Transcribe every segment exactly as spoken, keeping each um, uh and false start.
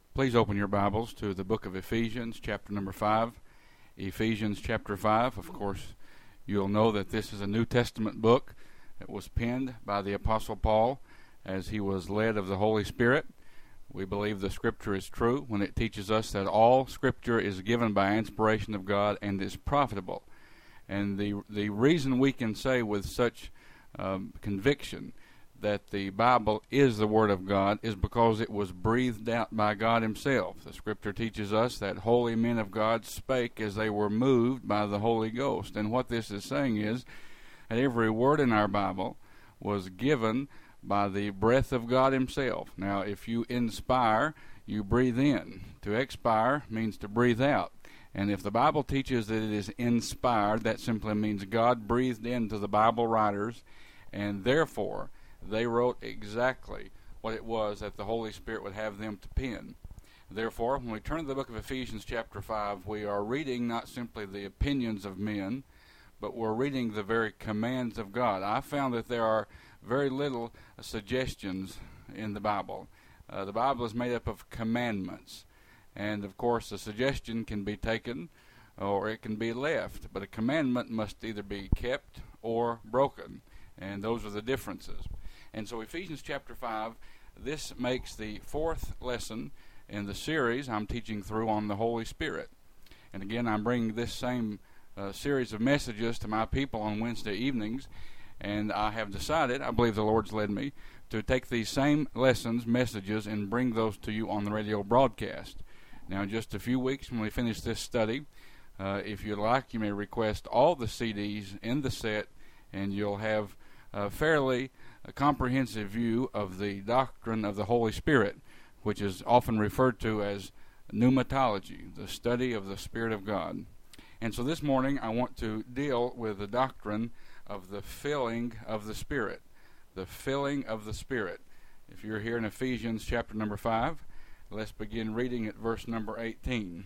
Please open your Bibles to the book of Ephesians, chapter number five. Ephesians chapter five, of course, you'll know that this is a New Testament book that was penned by the Apostle Paul as he was led of the Holy Spirit. We believe the Scripture is true when it teaches us that all Scripture is given by inspiration of God and is profitable. And the the reason we can say with such um, conviction that the Bible is the Word of God is because it was breathed out by God Himself. The Scripture teaches us that holy men of God spake as they were moved by the Holy Ghost. And what this is saying is that every word in our Bible was given by the breath of God Himself. Now, if you inspire, you breathe in. To expire means to breathe out. And if the Bible teaches that it is inspired, that simply means God breathed into the Bible writers, and therefore they wrote exactly what it was that the Holy Spirit would have them to pen. Therefore, when we turn to the book of Ephesians chapter five, we are reading not simply the opinions of men, but we're reading the very commands of God. I found that there are very little suggestions in the Bible. Uh, the Bible is made up of commandments. And, of course, a suggestion can be taken or it can be left. But a commandment must either be kept or broken. And those are the differences. And so Ephesians chapter five, this makes the fourth lesson in the series I'm teaching through on the Holy Spirit. And again, I'm bringing this same uh, series of messages to my people on Wednesday evenings. And I have decided, I believe the Lord's led me, to take these same lessons, messages, and bring those to you on the radio broadcast. Now, in just a few weeks when we finish this study, uh, if you'd like, you may request all the C Ds in the set, and you'll have a fairly a comprehensive view of the doctrine of the Holy Spirit, which is often referred to as pneumatology, the study of the Spirit of God. And so this morning I want to deal with the doctrine of the filling of the Spirit, the filling of the Spirit. If you're here in Ephesians chapter number five, let's begin reading at verse number eighteen.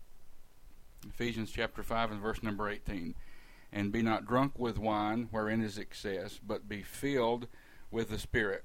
Ephesians chapter five and verse number eighteen. And be not drunk with wine, wherein is excess, but be filled with the Spirit.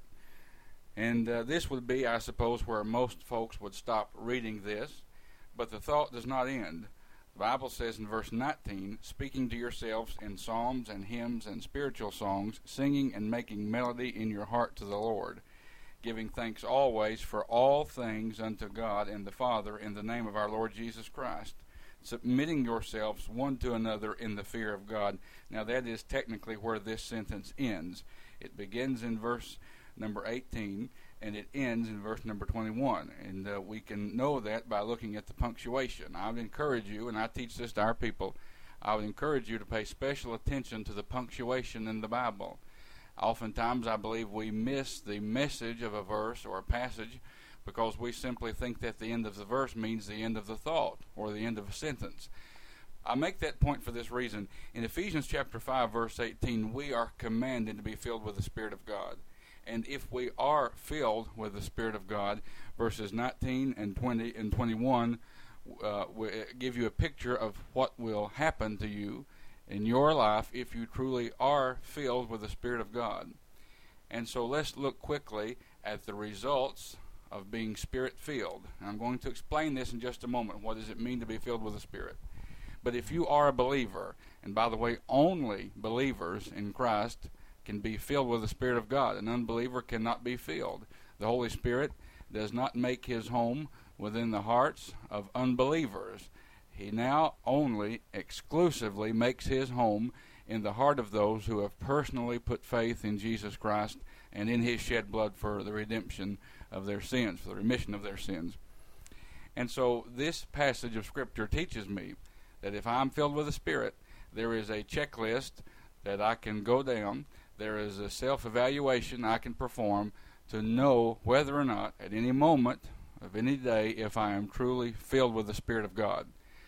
And uh, this would be, I suppose, where most folks would stop reading this. But the thought does not end. The Bible says in verse nineteen, speaking to yourselves in psalms and hymns and spiritual songs, singing and making melody in your heart to the Lord, giving thanks always for all things unto God and the Father in the name of our Lord Jesus Christ, submitting yourselves one to another in the fear of God. Now that is technically where this sentence ends. It begins in verse number eighteen, and it ends in verse number twenty-one. And uh, we can know that by looking at the punctuation. I would encourage you, and I teach this to our people, I would encourage you to pay special attention to the punctuation in the Bible. Oftentimes I believe we miss the message of a verse or a passage because we simply think that the end of the verse means the end of the thought or the end of a sentence. I make that point for this reason. In Ephesians chapter five, verse eighteen, we are commanded to be filled with the Spirit of God. And if we are filled with the Spirit of God, verses nineteen and twenty and twenty-one uh, will give you a picture of what will happen to you in your life if you truly are filled with the Spirit of God. And so let's look quickly at the results of being Spirit-filled. I'm going to explain this in just a moment. What does it mean to be filled with the Spirit? But if you are a believer, and by the way, only believers in Christ can be filled with the Spirit of God. An unbeliever cannot be filled. The Holy Spirit does not make His home within the hearts of unbelievers. He now only exclusively makes His home in the heart of those who have personally put faith in Jesus Christ and in His shed blood for the redemption of their sins, for the remission of their sins. And so this passage of Scripture teaches me that if I'm filled with the Spirit, there is a checklist that I can go down. There is a self-evaluation I can perform to know whether or not at any moment of any day if I am truly filled with the Spirit of God.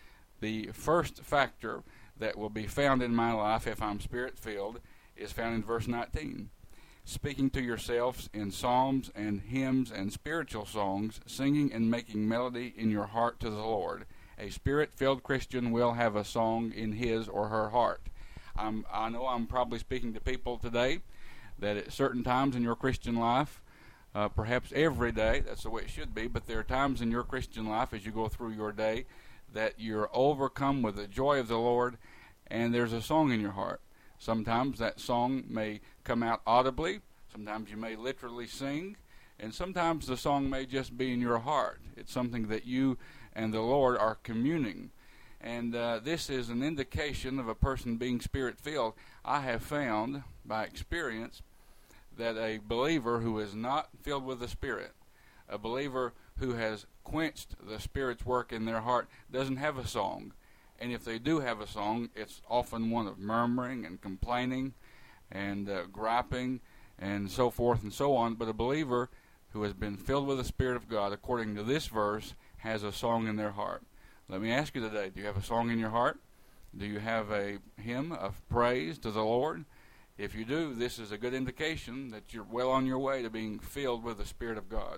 The first factor that will be found in my life if I'm Spirit-filled is found in verse nineteen. Speaking to yourselves in psalms and hymns and spiritual songs, singing and making melody in your heart to the Lord. A Spirit-filled Christian will have a song in his or her heart. I'm, I know I'm probably speaking to people today that at certain times in your Christian life, uh, perhaps every day. That's the way it should be. But there are times in your Christian life as you go through your day that you're overcome with the joy of the Lord, and there's a song in your heart. Sometimes that song may come out audibly. Sometimes you may literally sing. And sometimes the song may just be in your heart. It's something that you and the Lord are communing. And uh, this is an indication of a person being Spirit-filled. I have found by experience that a believer who is not filled with the Spirit, a believer who has quenched the Spirit's work in their heart, doesn't have a song. And if they do have a song, it's often one of murmuring and complaining and uh, griping and so forth and so on. But a believer who has been filled with the Spirit of God, according to this verse, has a song in their heart. Let me ask you today, do you have a song in your heart? Do you have a hymn of praise to the Lord? If you do, this is a good indication that you're well on your way to being filled with the Spirit of God.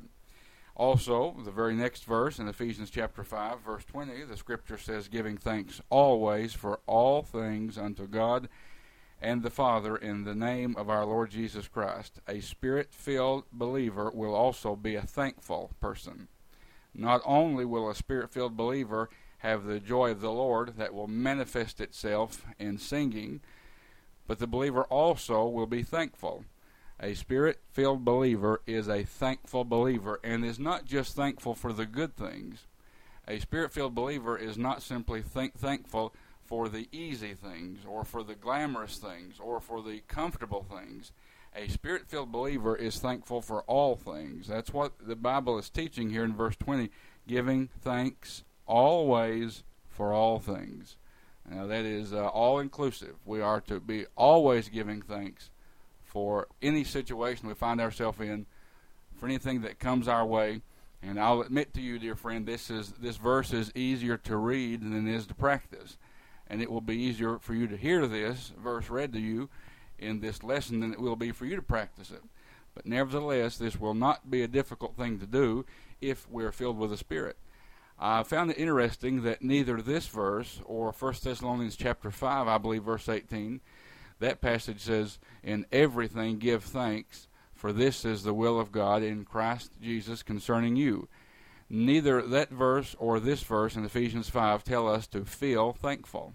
Also, the very next verse in Ephesians chapter five, verse twenty, the Scripture says, giving thanks always for all things unto God and the Father in the name of our Lord Jesus Christ. A Spirit-filled believer will also be a thankful person. Not only will a Spirit-filled believer have the joy of the Lord that will manifest itself in singing, but the believer also will be thankful. A Spirit-filled believer is a thankful believer and is not just thankful for the good things. A Spirit-filled believer is not simply th- thankful for the easy things or for the glamorous things or for the comfortable things. A Spirit-filled believer is thankful for all things. That's what the Bible is teaching here in verse twenty, giving thanks always for all things. Now that is uh, all-inclusive. We are to be always giving thanks for any situation we find ourselves in, for anything that comes our way. And I'll admit to you, dear friend, this is this verse is easier to read than it is to practice. And it will be easier for you to hear this verse read to you in this lesson than it will be for you to practice it. But nevertheless, this will not be a difficult thing to do if we're filled with the Spirit. I found it interesting that neither this verse or First Thessalonians chapter five, I believe verse eighteen, that passage says, in everything give thanks, for this is the will of God in Christ Jesus concerning you. Neither that verse or this verse in Ephesians five tell us to feel thankful.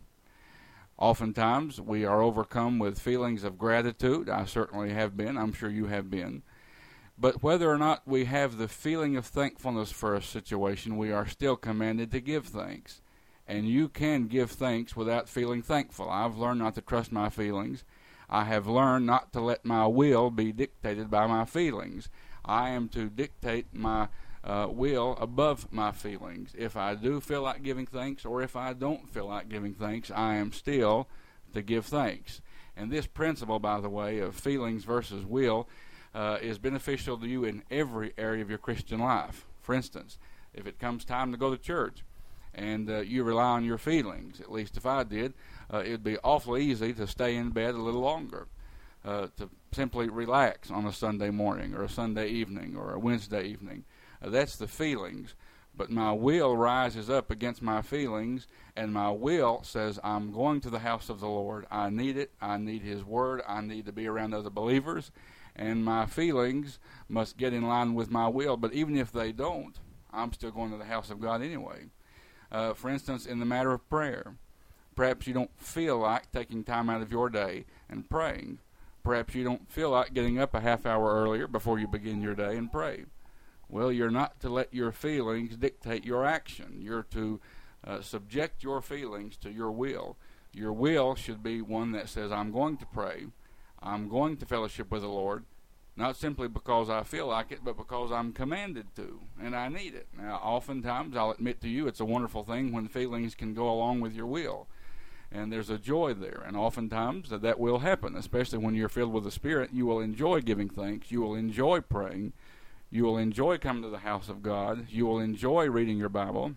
Oftentimes we are overcome with feelings of gratitude. I certainly have been. I'm sure you have been. But whether or not we have the feeling of thankfulness for a situation, we are still commanded to give thanks. And you can give thanks without feeling thankful. I've learned not to trust my feelings. I have learned not to let my will be dictated by my feelings. I am to dictate my Uh, will above my feelings. If I do feel like giving thanks or if I don't feel like giving thanks, I am still to give thanks. And this principle, by the way, of feelings versus will uh, is beneficial to you in every area of your Christian life. For instance, if it comes time to go to church and uh, you rely on your feelings, at least if I did, uh, it would be awfully easy to stay in bed a little longer, uh, to simply relax on a Sunday morning or a Sunday evening or a Wednesday evening. Uh, that's the feelings. But my will rises up against my feelings, and my will says, I'm going to the house of the Lord. I need it. I need His Word. I need to be around other believers. And my feelings must get in line with my will. But even if they don't, I'm still going to the house of God anyway. Uh, for instance, in the matter of prayer, perhaps you don't feel like taking time out of your day and praying. Perhaps you don't feel like getting up a half hour earlier before you begin your day and pray. Well, you're not to let your feelings dictate your action. You're to uh, subject your feelings to your will. Your will should be one that says, I'm going to pray. I'm going to fellowship with the Lord, not simply because I feel like it, but because I'm commanded to, and I need it. Now, oftentimes, I'll admit to you, it's a wonderful thing when feelings can go along with your will. And there's a joy there. And oftentimes, that, that will happen, especially when you're filled with the Spirit. You will enjoy giving thanks. You will enjoy praying. You will enjoy coming to the house of God. You will enjoy reading your Bible.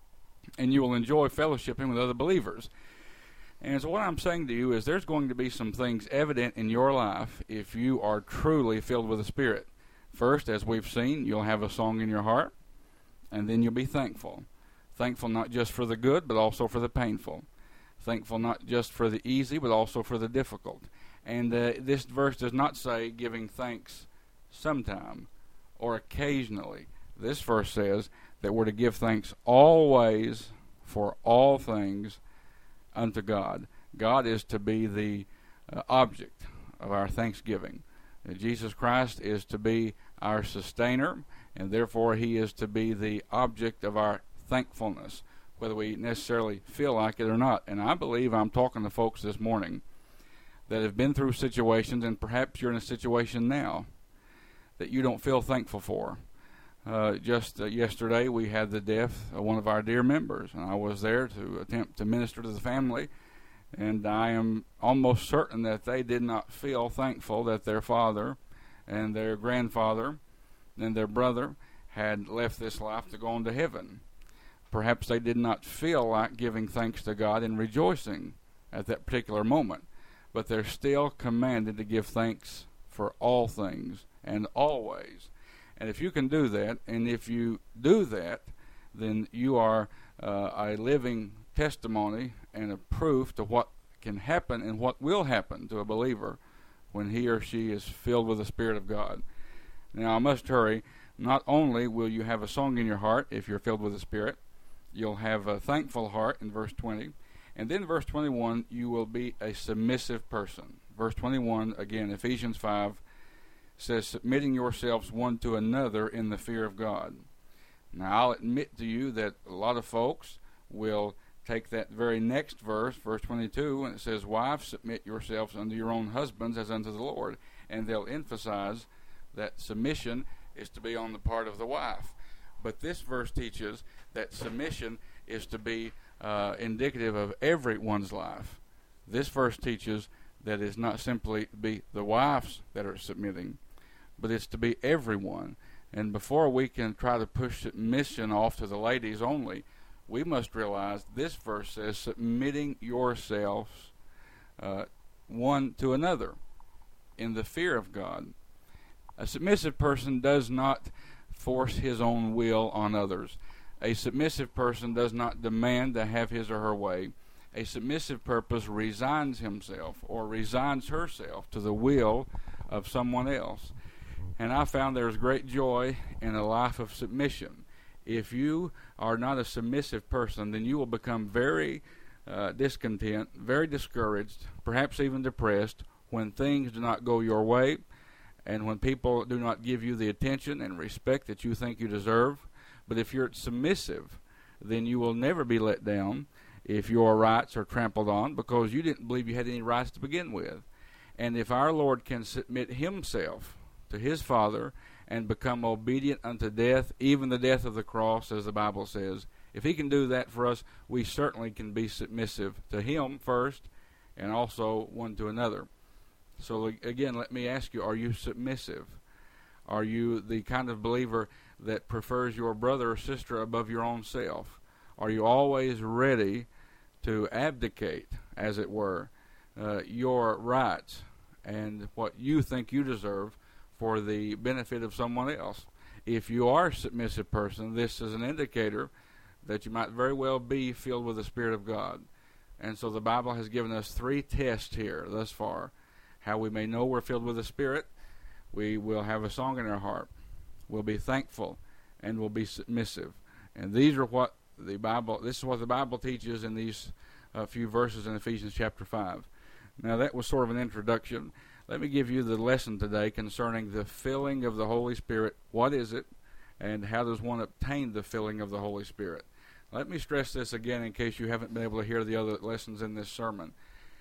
And you will enjoy fellowshipping with other believers. And so what I'm saying to you is there's going to be some things evident in your life if you are truly filled with the Spirit. First, as we've seen, you'll have a song in your heart. And then you'll be thankful. Thankful not just for the good, but also for the painful. Thankful not just for the easy, but also for the difficult. And uh, this verse does not say giving thanks sometime, or occasionally. This verse says that we're to give thanks always for all things unto God. God is to be the uh, object of our thanksgiving. Uh, Jesus Christ is to be our sustainer, and therefore he is to be the object of our thankfulness, whether we necessarily feel like it or not. And I believe I'm talking to folks this morning that have been through situations, and perhaps you're in a situation now that you don't feel thankful for. Uh, just uh, yesterday we had the death of one of our dear members, and I was there to attempt to minister to the family, and I am almost certain that they did not feel thankful that their father and their grandfather and their brother had left this life to go on to heaven. Perhaps they did not feel like giving thanks to God and rejoicing at that particular moment, but they're still commanded to give thanks for all things and always. And if you can do that, and if you do that, then you are uh, a living testimony and a proof to what can happen and what will happen to a believer when he or she is filled with the Spirit of God. Now, I must hurry. Not only will you have a song in your heart if you're filled with the Spirit, you'll have a thankful heart in verse twenty. And then verse twenty-one, you will be a submissive person. Verse twenty-one, again, Ephesians five, says, submitting yourselves one to another in the fear of God. Now, I'll admit to you that a lot of folks will take that very next verse, verse twenty-two, and it says, wives, submit yourselves unto your own husbands as unto the Lord. And they'll emphasize that submission is to be on the part of the wife. But this verse teaches that submission is to be uh, indicative of everyone's life. This verse teaches that it's not simply to be the wives that are submitting, but it's to be everyone. And before we can try to push submission off to the ladies only, we must realize this verse says submitting yourselves uh, one to another in the fear of God. A submissive person does not force his own will on others. A submissive person does not demand to have his or her way. A submissive person resigns himself or resigns herself to the will of someone else. And I found there's great joy in a life of submission. If you are not a submissive person, then you will become very uh, discontent, very discouraged, perhaps even depressed when things do not go your way and when people do not give you the attention and respect that you think you deserve. But if you're submissive, then you will never be let down if your rights are trampled on because you didn't believe you had any rights to begin with. And if our Lord can submit himself to his Father and become obedient unto death, even the death of the cross, as the Bible says, if he can do that for us, we certainly can be submissive to him first and also one to another. So again, let me ask you, are you submissive? Are you the kind of believer that prefers your brother or sister above your own self? Are you always ready to abdicate, as it were, uh, your rights and what you think you deserve for the benefit of someone else? If you are a submissive person, this is an indicator that you might very well be filled with the Spirit of God. And so the Bible has given us three tests here thus far. How we may know we're filled with the Spirit. We will have a song in our heart. We'll be thankful, and we'll be submissive. And these are what the Bible. This is what the Bible teaches in these uh, few verses in Ephesians chapter five. Now that was sort of an introduction. Let me give you the lesson today concerning the filling of the Holy Spirit. What is it, and how does one obtain the filling of the Holy Spirit? Let me stress this again in case you haven't been able to hear the other lessons in this sermon.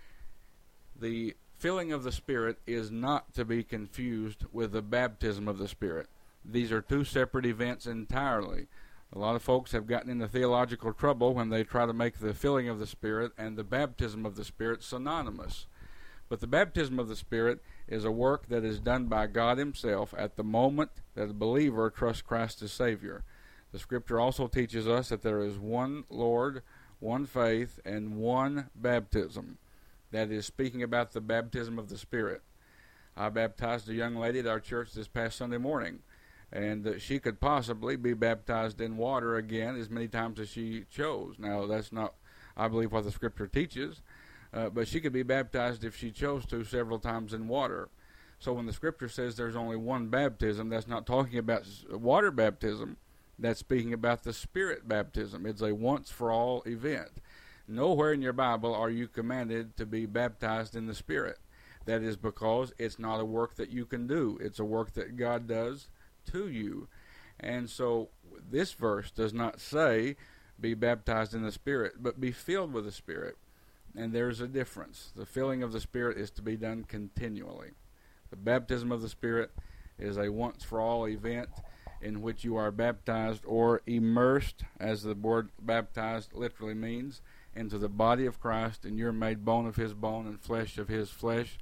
The filling of the Spirit is not to be confused with the baptism of the Spirit. These are two separate events entirely. A lot of folks have gotten into theological trouble when they try to make the filling of the Spirit and the baptism of the Spirit synonymous. But the baptism of the Spirit is a work that is done by God himself at the moment that a believer trusts Christ as Savior. The Scripture also teaches us that there is one Lord, one faith, and one baptism. That is speaking about the baptism of the Spirit. I baptized a young lady at our church this past Sunday morning, and uh, she could possibly be baptized in water again as many times as she chose. Now, that's not, I believe, what the Scripture teaches, uh, but she could be baptized if she chose to several times in water. So when the Scripture says there's only one baptism, that's not talking about water baptism. That's speaking about the Spirit baptism. It's a once-for-all event. Nowhere in your Bible are you commanded to be baptized in the Spirit. That is because it's not a work that you can do. It's a work that God does to you. And so this verse does not say be baptized in the Spirit, but be filled with the Spirit. And there's a difference. The filling of the Spirit is to be done continually. The baptism of the Spirit is a once-for-all event in which you are baptized or immersed, as the word baptized literally means, into the body of Christ, and you're made bone of his bone and flesh of his flesh,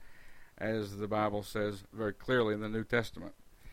as the Bible says very clearly in the New Testament.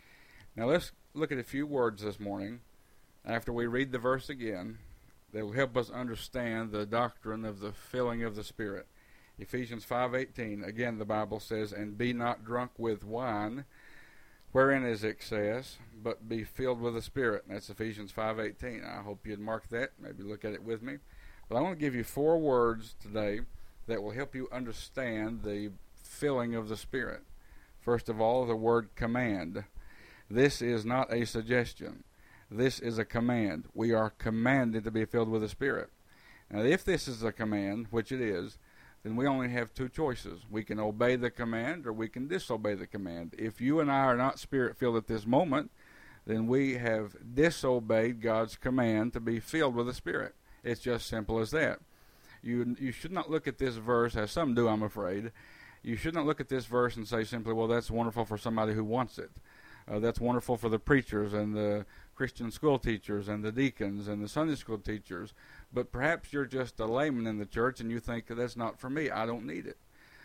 Now let's look at a few words this morning, after we read the verse again, that will help us understand the doctrine of the filling of the Spirit. Ephesians five eighteen, again the Bible says, and be not drunk with wine, wherein is excess, but be filled with the Spirit. And that's Ephesians five eighteen. I hope you'd mark that, maybe look at it with me. But I want to give you four words today that will help you understand the filling of the Spirit. First of all, the word command. This is not a suggestion. This is a command. We are commanded to be filled with the Spirit. Now, if this is a command, which it is, then we only have two choices. We can obey the command or we can disobey the command. If you and I are not Spirit-filled at this moment, then we have disobeyed God's command to be filled with the Spirit. It's just simple as that. You you should not look at this verse, as some do, I'm afraid. You should not look at this verse and say simply, well, that's wonderful for somebody who wants it. Uh, that's wonderful for the preachers and the Christian school teachers and the deacons and the Sunday school teachers. But perhaps you're just a layman in the church and you think, that's not for me. I don't need it.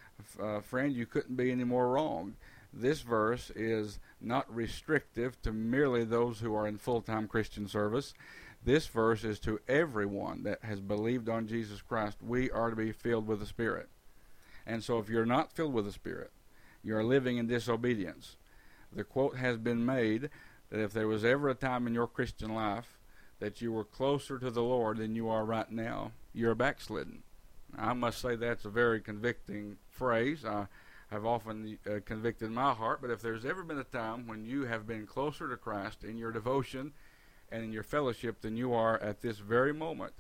Uh, friend, you couldn't be any more wrong. This verse is not restrictive to merely those who are in full-time Christian service. This verse is to everyone that has believed on Jesus Christ. We are to be filled with the Spirit. And so if you're not filled with the Spirit, you're living in disobedience. The quote has been made that if there was ever a time in your Christian life that you were closer to the Lord than you are right now, you're backslidden. I must say that's a very convicting phrase. I have often uh, convicted my heart, but if there's ever been a time when you have been closer to Christ in your devotion and in your fellowship than you are at this very moment,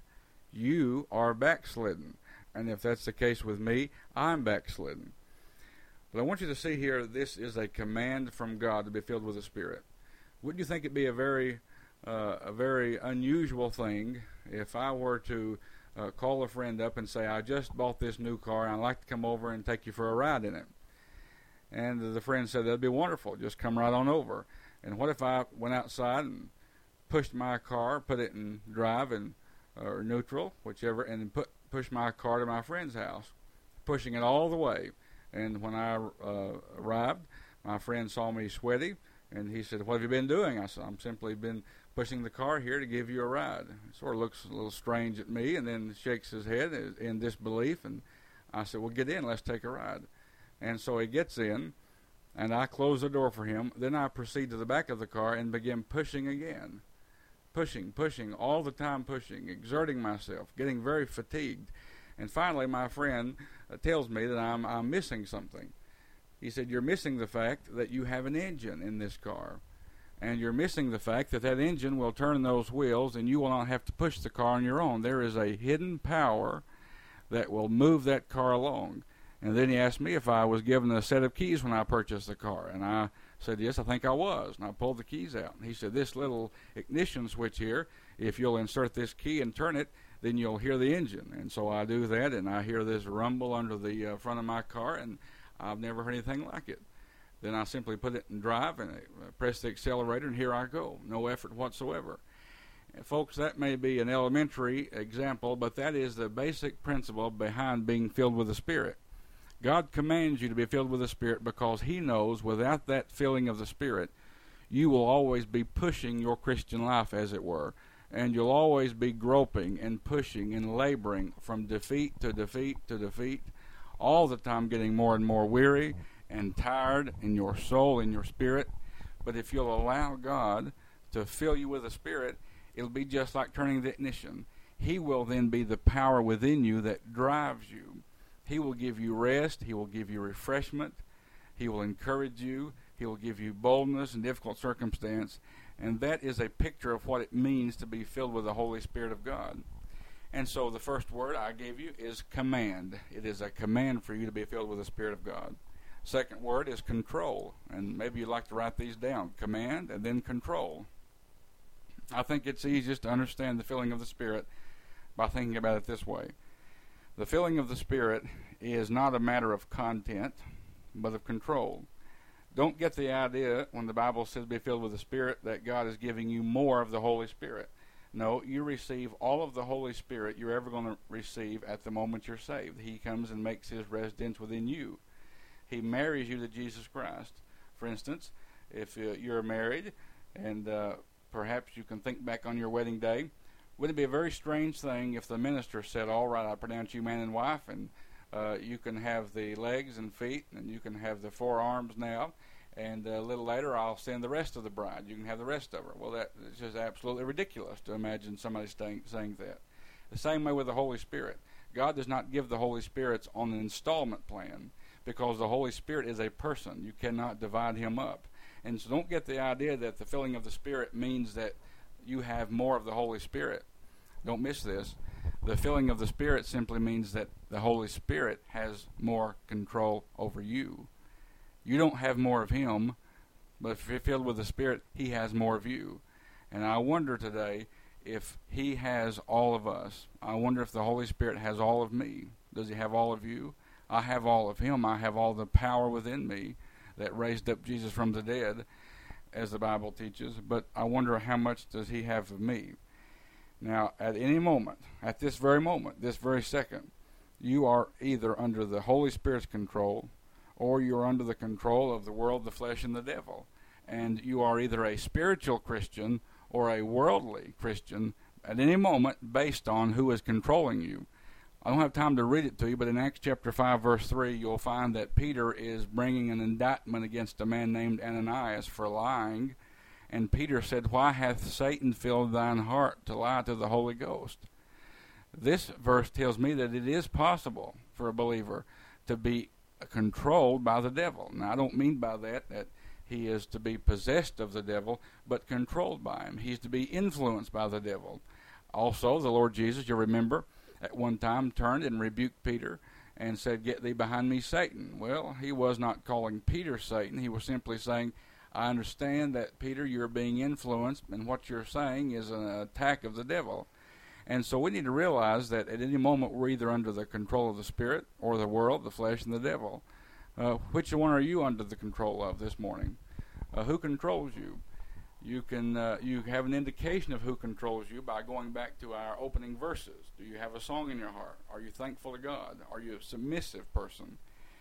you are backslidden. And if that's the case with me, I'm backslidden. But I want you to see here, this is a command from God to be filled with the Spirit. Wouldn't you think it'd be a very, uh, a very unusual thing if I were to uh, call a friend up and say, I just bought this new car and I'd like to come over and take you for a ride in it? And the friend said, that'd be wonderful. Just come right on over. And what if I went outside and pushed my car, put it in drive and or neutral, whichever, and put push my car to my friend's house, pushing it all the way. And when I uh, arrived, my friend saw me sweaty, and he said, what have you been doing? I said, I'm simply been pushing the car here to give you a ride. He sort of looks a little strange at me and then shakes his head in disbelief. And I said, well, get in. Let's take a ride. And so he gets in, and I close the door for him. Then I proceed to the back of the car and begin pushing again. Pushing, pushing, all the time pushing, exerting myself, getting very fatigued. And finally, my friend uh, tells me that I'm, I'm missing something. He said, you're missing the fact that you have an engine in this car. And you're missing the fact that that engine will turn those wheels and you will not have to push the car on your own. There is a hidden power that will move that car along. And then he asked me if I was given a set of keys when I purchased the car. And I said, yes, I think I was. And I pulled the keys out. And he said, this little ignition switch here, if you'll insert this key and turn it, then you'll hear the engine. And so I do that, and I hear this rumble under the uh, front of my car, and I've never heard anything like it. Then I simply put it in drive and I press the accelerator, and here I go. No effort whatsoever. And folks, that may be an elementary example, but that is the basic principle behind being filled with the Spirit. God commands you to be filled with the Spirit because He knows without that filling of the Spirit, you will always be pushing your Christian life, as it were. And you'll always be groping and pushing and laboring from defeat to defeat to defeat, all the time getting more and more weary and tired in your soul, in your spirit. But if you'll allow God to fill you with the Spirit, it'll be just like turning the ignition. He will then be the power within you that drives you. He will give you rest. He will give you refreshment. He will encourage you. He will give you boldness in difficult circumstance. And that is a picture of what it means to be filled with the Holy Spirit of God. And so the first word I gave you is command. It is a command for you to be filled with the Spirit of God. Second word is control. And maybe you'd like to write these down. Command and then control. I think it's easiest to understand the filling of the Spirit by thinking about it this way. The filling of the Spirit is not a matter of content, but of control. Don't get the idea when the Bible says be filled with the Spirit that God is giving you more of the Holy Spirit. No, you receive all of the Holy Spirit you're ever going to receive at the moment you're saved. He comes and makes his residence within you. He marries you to Jesus Christ. For instance, if uh, you're married and uh, perhaps you can think back on your wedding day, wouldn't it be a very strange thing if the minister said, all right, I pronounce you man and wife, and uh, you can have the legs and feet, and you can have the forearms now, and a little later I'll send the rest of the bride. You can have the rest of her. Well, that is just absolutely ridiculous to imagine somebody saying, saying that. The same way with the Holy Spirit. God does not give the Holy Spirit on an installment plan, because the Holy Spirit is a person. You cannot divide him up. And so don't get the idea that the filling of the Spirit means that you have more of the Holy Spirit. Don't miss this. The filling of the Spirit simply means that the Holy Spirit has more control over you. You don't have more of him, but if you're filled with the Spirit, he has more of you. And I wonder today if he has all of us. I wonder if the Holy Spirit has all of me. Does he have all of you? I have all of him. I have all the power within me that raised up Jesus from the dead, as the Bible teaches. But I wonder how much does he have of me. Now, at any moment, at this very moment, this very second, you are either under the Holy Spirit's control or you're under the control of the world, the flesh, and the devil. And you are either a spiritual Christian or a worldly Christian at any moment based on who is controlling you. I don't have time to read it to you, but in Acts chapter five, verse three, you'll find that Peter is bringing an indictment against a man named Ananias for lying. And Peter said, why hath Satan filled thine heart to lie to the Holy Ghost? This verse tells me that it is possible for a believer to be controlled by the devil. Now, I don't mean by that that he is to be possessed of the devil, but controlled by him. He's to be influenced by the devil. Also, the Lord Jesus, you remember, at one time turned and rebuked Peter and said, get thee behind me, Satan. Well, he was not calling Peter Satan. He was simply saying, I understand that, Peter, you're being influenced, and what you're saying is an attack of the devil. And so we need to realize that at any moment we're either under the control of the Spirit or the world, the flesh, and the devil. Uh, which one are you under the control of this morning? Uh, who controls you? You can uh, you have an indication of who controls you by going back to our opening verses. Do you have a song in your heart? Are you thankful to God? Are you a submissive person?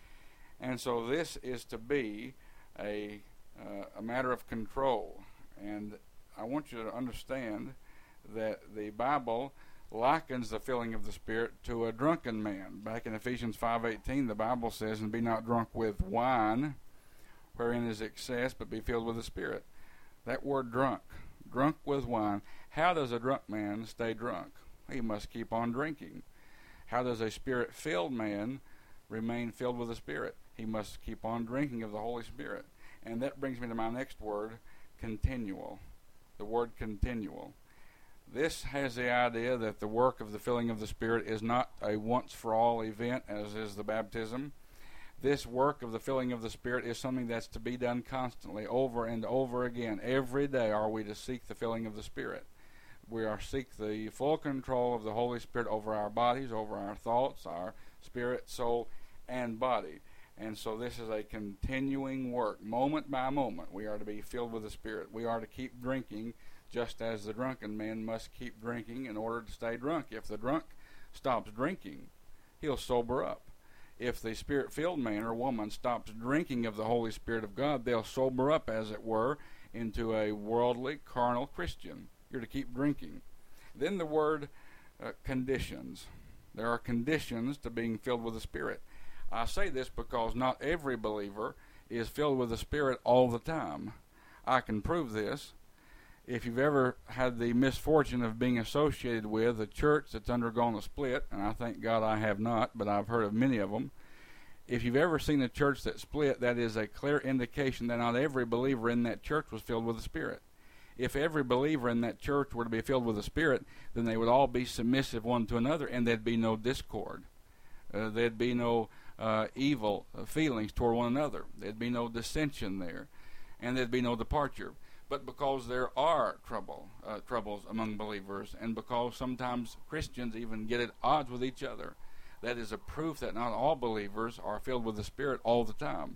And so this is to be a uh, a matter of control. And I want you to understand that the Bible likens the filling of the Spirit to a drunken man. Back in Ephesians five eighteen, the Bible says, and be not drunk with wine, wherein is excess, but be filled with the Spirit. That word drunk, drunk with wine. How does a drunk man stay drunk? He must keep on drinking. How does a Spirit-filled man remain filled with the Spirit? He must keep on drinking of the Holy Spirit. And that brings me to my next word, continual. The word continual. This has the idea that the work of the filling of the Spirit is not a once-for-all event, as is the baptism. This work of the filling of the Spirit is something that's to be done constantly, over and over again. Every day are we to seek the filling of the Spirit. We are to seek the full control of the Holy Spirit over our bodies, over our thoughts, our spirit, soul, and body. And so this is a continuing work, moment by moment. We are to be filled with the Spirit. We are to keep drinking, just as the drunken man must keep drinking in order to stay drunk. If the drunk stops drinking, he'll sober up. If the Spirit-filled man or woman stops drinking of the Holy Spirit of God, they'll sober up, as it were, into a worldly, carnal Christian. You're to keep drinking. Then the word uh, conditions. There are conditions to being filled with the Spirit. I say this because not every believer is filled with the Spirit all the time. I can prove this. If you've ever had the misfortune of being associated with a church that's undergone a split, and I thank God I have not, but I've heard of many of them, if you've ever seen a church that split, that is a clear indication that not every believer in that church was filled with the Spirit. If every believer in that church were to be filled with the Spirit, then they would all be submissive one to another, and there'd be no discord. Uh, there'd be no uh, evil feelings toward one another. There'd be no dissension there, and there'd be no departure. But because there are trouble, uh, troubles among believers, and because sometimes Christians even get at odds with each other, that is a proof that not all believers are filled with the Spirit all the time.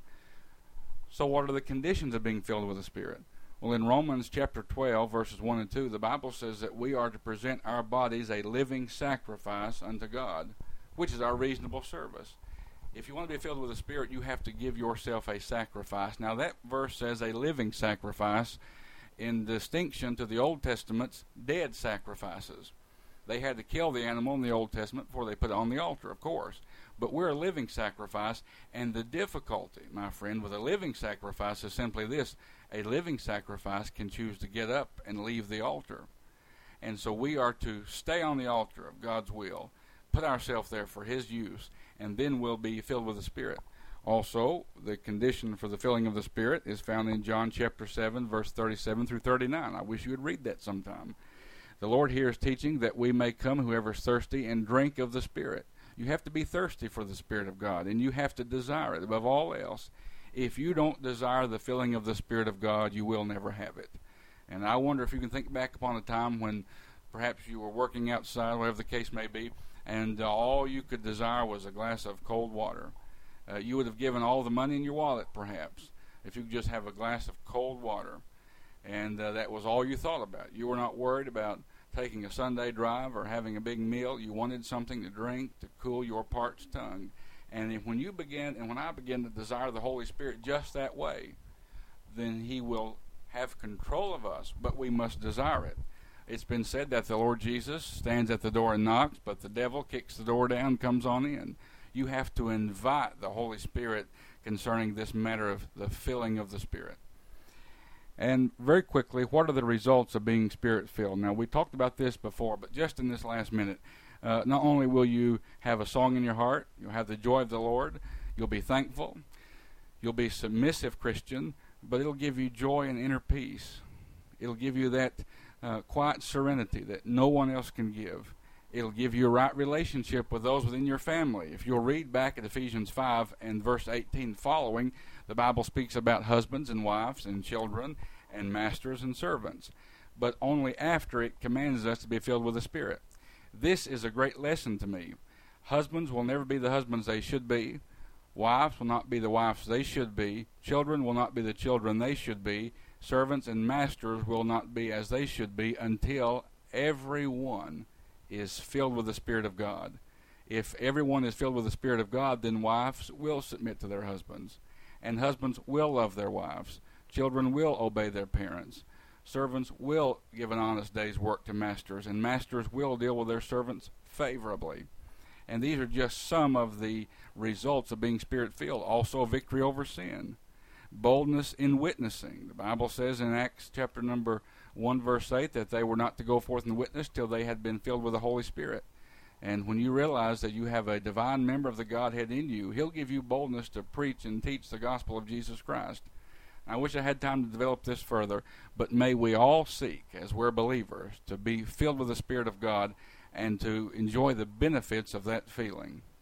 So what are the conditions of being filled with the Spirit? Well, in Romans chapter twelve, verses one and two, the Bible says that we are to present our bodies a living sacrifice unto God, which is our reasonable service. If you want to be filled with the Spirit, you have to give yourself a sacrifice. Now, that verse says a living sacrifice in distinction to the Old Testament's dead sacrifices. They had to kill the animal in the Old Testament before they put it on the altar, of course. But we're a living sacrifice, and the difficulty, my friend, with a living sacrifice is simply this. A living sacrifice can choose to get up and leave the altar. And so we are to stay on the altar of God's will, put ourselves there for His use, and then we'll be filled with the Spirit. Also, the condition for the filling of the Spirit is found in John chapter seven, verse thirty-seven through thirty-nine. I wish you would read that sometime. The Lord here is teaching that we may come, whoever is thirsty, and drink of the Spirit. You have to be thirsty for the Spirit of God, and you have to desire it above all else. If you don't desire the filling of the Spirit of God, you will never have it. And I wonder if you can think back upon a time when perhaps you were working outside, whatever the case may be, and uh, all you could desire was a glass of cold water. Uh, you would have given all the money in your wallet, perhaps, if you could just have a glass of cold water. And uh, that was all you thought about. You were not worried about taking a Sunday drive or having a big meal. You wanted something to drink to cool your parched tongue. And if, when you begin, and when I begin to desire the Holy Spirit just that way, then He will have control of us, but we must desire it. It's been said that the Lord Jesus stands at the door and knocks, but the devil kicks the door down and comes on in. You have to invite the Holy Spirit concerning this matter of the filling of the Spirit. And very quickly, what are the results of being Spirit-filled? Now, we talked about this before, but just in this last minute, uh, not only will you have a song in your heart, you'll have the joy of the Lord, you'll be thankful, you'll be a submissive Christian, but it'll give you joy and inner peace. It'll give you that uh, quiet serenity that no one else can give. It'll give you a right relationship with those within your family. If you'll read back at Ephesians five and verse eighteen following, the Bible speaks about husbands and wives and children and masters and servants, but only after it commands us to be filled with the Spirit. This is a great lesson to me. Husbands will never be the husbands they should be. Wives will not be the wives they should be. Children will not be the children they should be. Servants and masters will not be as they should be until everyone is filled with the Spirit of God. If everyone is filled with the Spirit of God, then wives will submit to their husbands, and husbands will love their wives. Children will obey their parents. Servants will give an honest day's work to masters, and masters will deal with their servants favorably. And these are just some of the results of being Spirit-filled. Also, victory over sin. Boldness in witnessing. The Bible says in Acts chapter number one, verse eight, that they were not to go forth and witness till they had been filled with the Holy Spirit. And when you realize that you have a divine member of the Godhead in you, He'll give you boldness to preach and teach the gospel of Jesus Christ. I wish I had time to develop this further, but may we all seek, as we're believers, to be filled with the Spirit of God and to enjoy the benefits of that feeling.